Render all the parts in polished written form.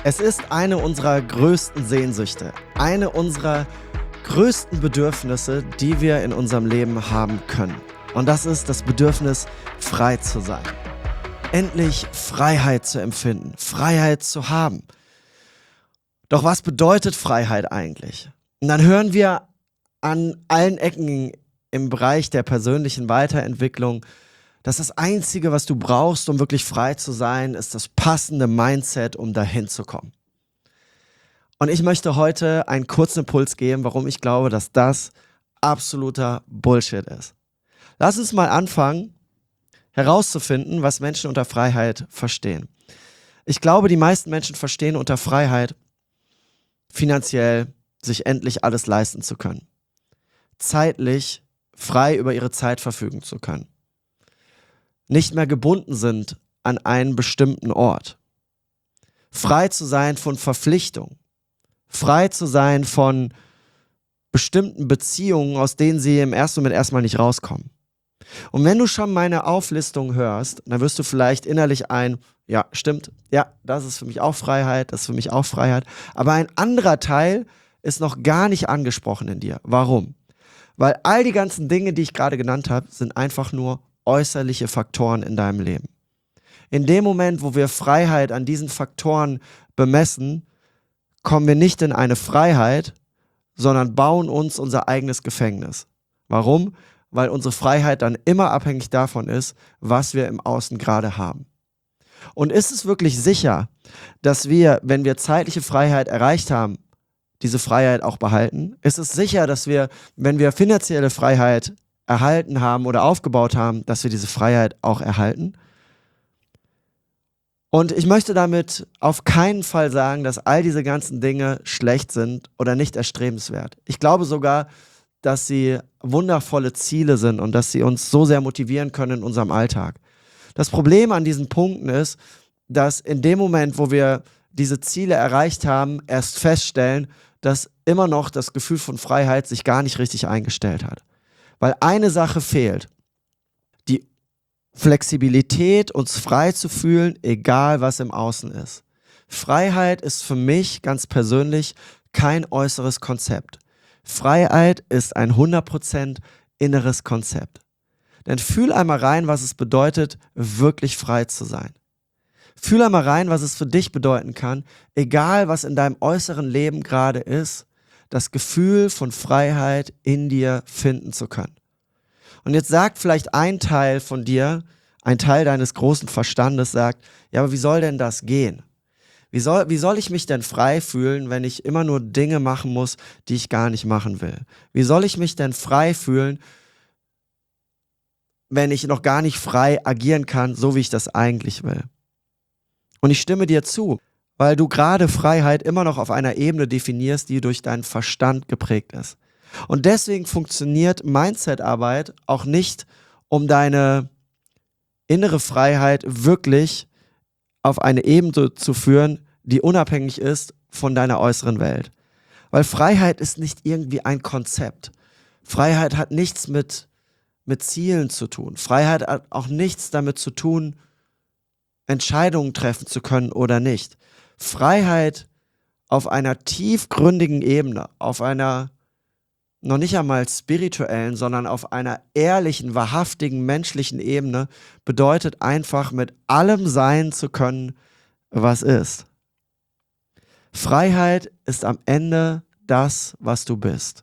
Es ist eine unserer größten Sehnsüchte, eine unserer größten Bedürfnisse, die wir in unserem Leben haben können. Und das ist das Bedürfnis, frei zu sein. Endlich Freiheit zu empfinden, Freiheit zu haben. Doch was bedeutet Freiheit eigentlich? Und dann hören wir an allen Ecken im Bereich der persönlichen Weiterentwicklung, dass das Einzige, was du brauchst, um wirklich frei zu sein, ist das passende Mindset, um dahin zu kommen. Und ich möchte heute einen kurzen Impuls geben, warum ich glaube, dass das absoluter Bullshit ist. Lass uns mal anfangen, herauszufinden, was Menschen unter Freiheit verstehen. Ich glaube, die meisten Menschen verstehen unter Freiheit, finanziell sich endlich alles leisten zu können. Zeitlich frei über ihre Zeit verfügen zu können. Nicht mehr gebunden sind an einen bestimmten Ort. Frei zu sein von Verpflichtungen. Frei zu sein von bestimmten Beziehungen, aus denen sie im ersten Moment erstmal nicht rauskommen. Und wenn du schon meine Auflistung hörst, dann wirst du vielleicht innerlich ja, stimmt, ja, das ist für mich auch Freiheit, das ist für mich auch Freiheit. Aber ein anderer Teil ist noch gar nicht angesprochen in dir. Warum? Weil all die ganzen Dinge, die ich gerade genannt habe, sind einfach nur äußerliche Faktoren in deinem Leben. In dem Moment, wo wir Freiheit an diesen Faktoren bemessen, kommen wir nicht in eine Freiheit, sondern bauen uns unser eigenes Gefängnis. Warum? Weil unsere Freiheit dann immer abhängig davon ist, was wir im Außen gerade haben. Und ist es wirklich sicher, dass wir, wenn wir zeitliche Freiheit erreicht haben, diese Freiheit auch behalten? Ist es sicher, dass wir, wenn wir finanzielle Freiheit erhalten haben oder aufgebaut haben, dass wir diese Freiheit auch erhalten? Und ich möchte damit auf keinen Fall sagen, dass all diese ganzen Dinge schlecht sind oder nicht erstrebenswert. Ich glaube sogar, dass sie wundervolle Ziele sind und dass sie uns so sehr motivieren können in unserem Alltag. Das Problem an diesen Punkten ist, dass in dem Moment, wo wir diese Ziele erreicht haben, erst feststellen, dass immer noch das Gefühl von Freiheit sich gar nicht richtig eingestellt hat. Weil eine Sache fehlt, die Flexibilität, uns frei zu fühlen, egal was im Außen ist. Freiheit ist für mich ganz persönlich kein äußeres Konzept. Freiheit ist ein 100% inneres Konzept. Denn fühl einmal rein, was es bedeutet, wirklich frei zu sein. Fühl einmal rein, was es für dich bedeuten kann, egal was in deinem äußeren Leben gerade ist, das Gefühl von Freiheit in dir finden zu können. Und jetzt sagt vielleicht ein Teil von dir, ein Teil deines großen Verstandes sagt, ja, aber wie soll denn das gehen? Wie soll ich mich denn frei fühlen, wenn ich immer nur Dinge machen muss, die ich gar nicht machen will? Wie soll ich mich denn frei fühlen, wenn ich noch gar nicht frei agieren kann, so wie ich das eigentlich will? Und ich stimme dir zu, weil du gerade Freiheit immer noch auf einer Ebene definierst, die durch deinen Verstand geprägt ist. Und deswegen funktioniert Mindset-Arbeit auch nicht, um deine innere Freiheit wirklich auf eine Ebene zu führen, die unabhängig ist von deiner äußeren Welt. Weil Freiheit ist nicht irgendwie ein Konzept. Freiheit hat nichts mit Zielen zu tun. Freiheit hat auch nichts damit zu tun, Entscheidungen treffen zu können oder nicht. Freiheit auf einer tiefgründigen Ebene, auf einer noch nicht einmal spirituellen, sondern auf einer ehrlichen, wahrhaftigen, menschlichen Ebene bedeutet einfach, mit allem sein zu können, was ist. Freiheit ist am Ende das, was du bist.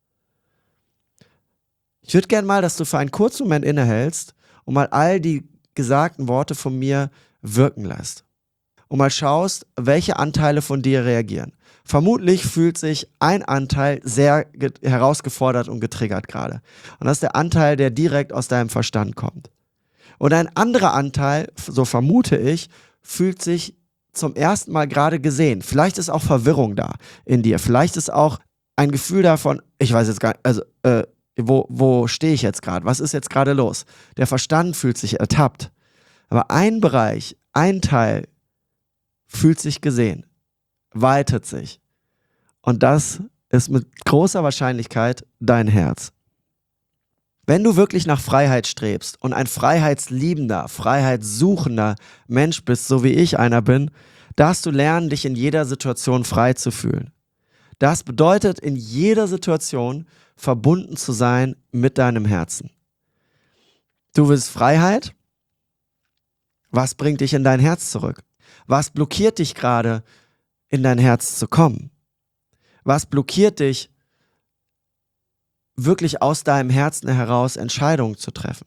Ich würde gerne mal, dass du für einen kurzen Moment innehältst und mal all die gesagten Worte von mir wirken lässt. Und mal schaust, welche Anteile von dir reagieren. Vermutlich fühlt sich ein Anteil sehr herausgefordert und getriggert gerade. Und das ist der Anteil, der direkt aus deinem Verstand kommt. Und ein anderer Anteil, so vermute ich, fühlt sich zum ersten Mal gerade gesehen. Vielleicht ist auch Verwirrung da in dir. Vielleicht ist auch ein Gefühl davon, ich weiß jetzt gar nicht, also wo stehe ich jetzt gerade? Was ist jetzt gerade los? Der Verstand fühlt sich ertappt. Aber ein Bereich, ein Teil fühlt sich gesehen, weitet sich. Und das ist mit großer Wahrscheinlichkeit dein Herz. Wenn du wirklich nach Freiheit strebst und ein freiheitsliebender, freiheitssuchender Mensch bist, so wie ich einer bin, darfst du lernen, dich in jeder Situation frei zu fühlen. Das bedeutet, in jeder Situation verbunden zu sein mit deinem Herzen. Du willst Freiheit? Was bringt dich in dein Herz zurück? Was blockiert dich gerade, in dein Herz zu kommen? Was blockiert dich, wirklich aus deinem Herzen heraus Entscheidungen zu treffen?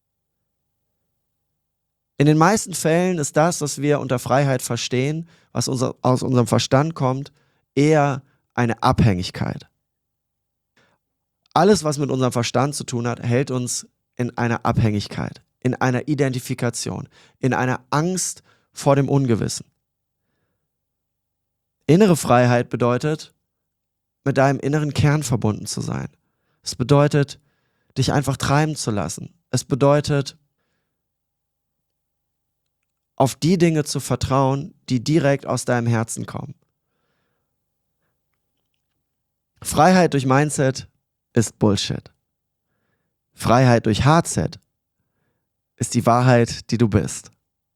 In den meisten Fällen ist das, was wir unter Freiheit verstehen, was aus unserem Verstand kommt, eher eine Abhängigkeit. Alles, was mit unserem Verstand zu tun hat, hält uns in einer Abhängigkeit, in einer Identifikation, in einer Angst vor dem Ungewissen. Innere Freiheit bedeutet, mit deinem inneren Kern verbunden zu sein. Es bedeutet, dich einfach treiben zu lassen. Es bedeutet, auf die Dinge zu vertrauen, die direkt aus deinem Herzen kommen. Freiheit durch Mindset ist Bullshit. Freiheit durch Hardset ist die Wahrheit, die du bist.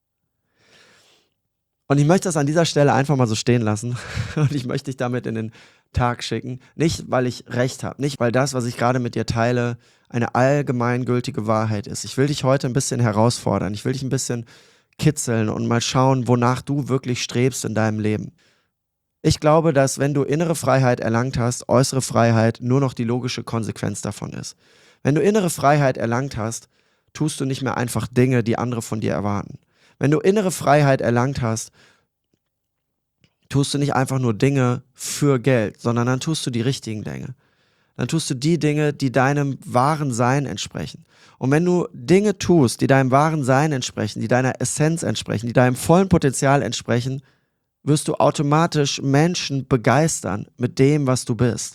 Und ich möchte das an dieser Stelle einfach mal so stehen lassen und ich möchte dich damit in den Tag schicken. Nicht, weil ich recht habe, nicht, weil das, was ich gerade mit dir teile, eine allgemeingültige Wahrheit ist. Ich will dich heute ein bisschen herausfordern. Ich will dich ein bisschen kitzeln und mal schauen, wonach du wirklich strebst in deinem Leben. Ich glaube, dass wenn du innere Freiheit erlangt hast, äußere Freiheit nur noch die logische Konsequenz davon ist. Wenn du innere Freiheit erlangt hast, tust du nicht mehr einfach Dinge, die andere von dir erwarten. Wenn du innere Freiheit erlangt hast, tust du nicht einfach nur Dinge für Geld, sondern dann tust du die richtigen Dinge. Dann tust du die Dinge, die deinem wahren Sein entsprechen. Und wenn du Dinge tust, die deinem wahren Sein entsprechen, die deiner Essenz entsprechen, die deinem vollen Potenzial entsprechen, wirst du automatisch Menschen begeistern mit dem, was du bist.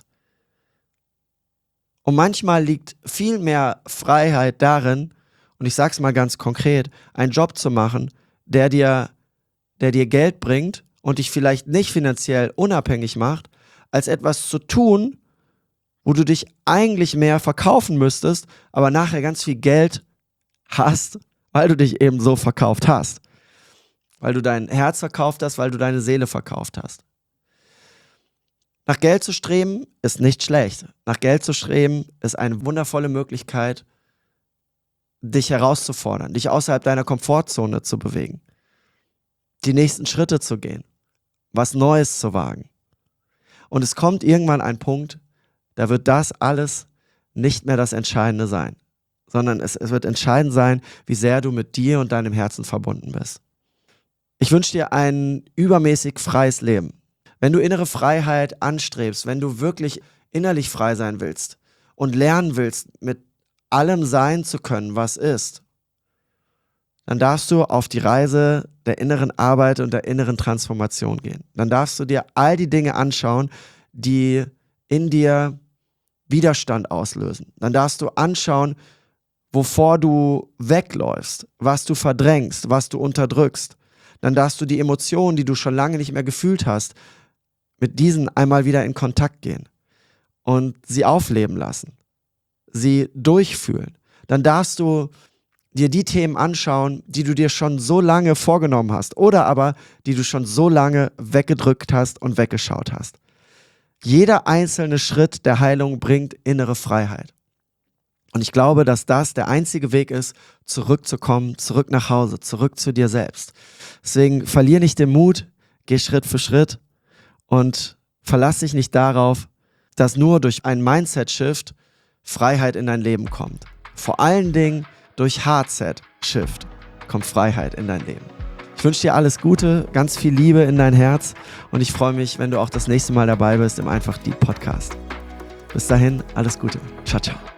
Und manchmal liegt viel mehr Freiheit darin, und ich sag's mal ganz konkret, einen Job zu machen, der dir Geld bringt und dich vielleicht nicht finanziell unabhängig macht, als etwas zu tun, wo du dich eigentlich mehr verkaufen müsstest, aber nachher ganz viel Geld hast, weil du dich eben so verkauft hast. Weil du dein Herz verkauft hast, weil du deine Seele verkauft hast. Nach Geld zu streben ist nicht schlecht. Nach Geld zu streben ist eine wundervolle Möglichkeit, dich herauszufordern, dich außerhalb deiner Komfortzone zu bewegen, die nächsten Schritte zu gehen, was Neues zu wagen. Und es kommt irgendwann ein Punkt, da wird das alles nicht mehr das Entscheidende sein, sondern es wird entscheidend sein, wie sehr du mit dir und deinem Herzen verbunden bist. Ich wünsche dir ein übermäßig freies Leben. Wenn du innere Freiheit anstrebst, wenn du wirklich innerlich frei sein willst und lernen willst, mit allem sein zu können, was ist, dann darfst du auf die Reise der inneren Arbeit und der inneren Transformation gehen. Dann darfst du dir all die Dinge anschauen, die in dir Widerstand auslösen. Dann darfst du anschauen, wovor du wegläufst, was du verdrängst, was du unterdrückst. Dann darfst du die Emotionen, die du schon lange nicht mehr gefühlt hast, mit diesen einmal wieder in Kontakt gehen und sie aufleben lassen, sie durchfühlen. Dann darfst du dir die Themen anschauen, die du dir schon so lange vorgenommen hast oder aber die du schon so lange weggedrückt hast und weggeschaut hast. Jeder einzelne Schritt der Heilung bringt innere Freiheit. Und ich glaube, dass das der einzige Weg ist, zurückzukommen, zurück nach Hause, zurück zu dir selbst. Deswegen verlier nicht den Mut, geh Schritt für Schritt und verlass dich nicht darauf, dass nur durch einen Mindset-Shift Freiheit in dein Leben kommt. Vor allen Dingen durch Hardset-Shift kommt Freiheit in dein Leben. Ich wünsche dir alles Gute, ganz viel Liebe in dein Herz und ich freue mich, wenn du auch das nächste Mal dabei bist im Einfach Deep Podcast. Bis dahin, alles Gute. Ciao, ciao.